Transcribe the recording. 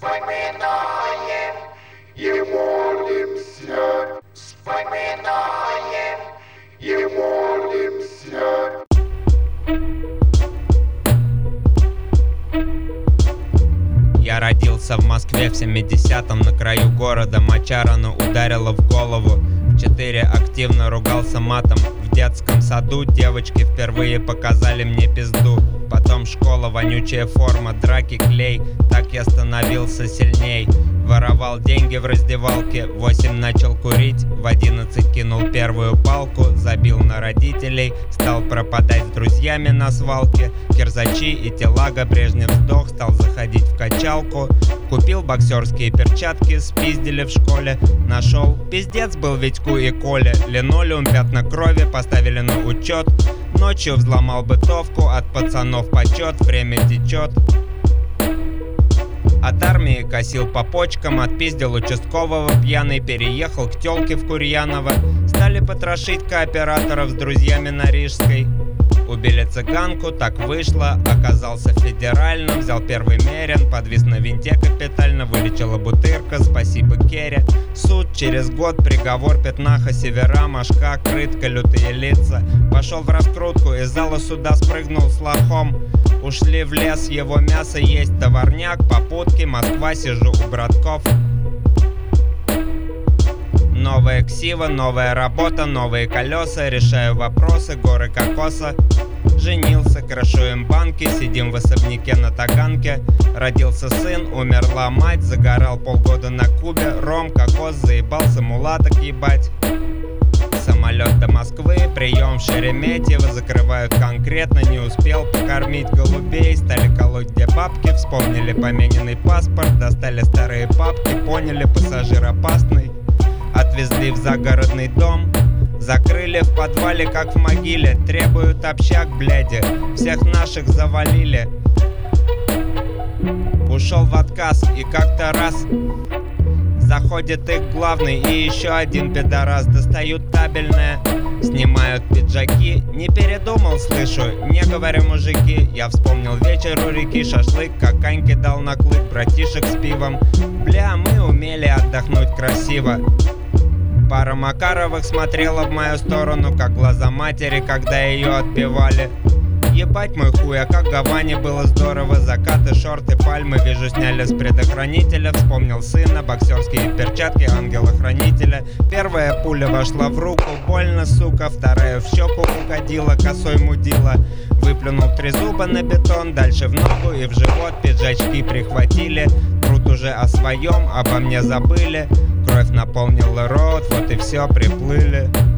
вспоминаем его молимся, вспоминаем его молимся. Я родился в Москве в 70-м, на краю города. Моча рано ударила в голову. В 4 активно ругался матом. В детском саду девочки впервые показали мне пизду. Потом школа, вонючая форма, драки, клей. Так я становился сильней. Воровал деньги в раздевалке. В 8 начал курить, в 11 кинул первую палку. Забил на родителей, стал пропадать с друзьями на свалке. Кирзачи и телага, Брежнев сдох, стал заходить в качалку. Купил боксерские перчатки, спиздили в школе. Нашел, пиздец был Витьку и Коле. Линолеум, пятна крови, поставили на учет. Ночью взломал бытовку, от пацанов почет, время течет. От армии косил по почкам, отпиздил участкового пьяный, переехал к тёлке в Курьяново. Стали потрошить кооператоров с друзьями на Рижской. Убили цыганку, так вышло, оказался федеральным. Взял первый мерен, подвис на винте капитально. Вылечила бутырка, спасибо Керри. Суд через год, приговор, пятнаха, севера, мошка, крытка, лютые лица. Пошел в раскрутку, из зала суда спрыгнул с лохом. Ушли в лес, его мясо есть, товарняк, попутки, Москва, сижу у братков. Новая ксива, новая работа, новые колеса. Решаю вопросы, горы кокоса. Женился, крошу им банки, сидим в особняке на Таганке. Родился сын, умерла мать, загорал полгода на Кубе. Ром, кокос, заебался мулаток ебать. Самолет до Москвы, прием в Шереметьево. Закрывают конкретно, не успел покормить голубей. Стали колоть где бабки, вспомнили помененный паспорт. Достали старые папки, поняли, пассажир опасный. Отвезли в загородный дом, закрыли в подвале, как в могиле. Требуют общак, бляди, всех наших завалили. Ушел в отказ, и как-то раз заходит их главный и еще один пидорас. Достают табельное, снимают пиджаки. Не передумал, слышу, не говорю мужики. Я вспомнил вечер у реки, шашлык, как Аньке дал на клык, братишек с пивом. Бля, мы умели отдохнуть красиво. Пара Макаровых смотрела в мою сторону, как глаза матери, когда ее отбивали. Ебать мой хуй, а как в Гаване было здорово. Закаты, шорты, пальмы, вижу, сняли с предохранителя. Вспомнил сына, боксерские перчатки, ангела-хранителя. Первая пуля вошла в руку, больно, сука. Вторая в щеку угодила, косой мудила. Выплюнул 3 зуба на бетон, дальше в ногу и в живот. Пиджачки прихватили, труд уже о своем, обо мне забыли. Кровь наполнила рот, вот и все, приплыли.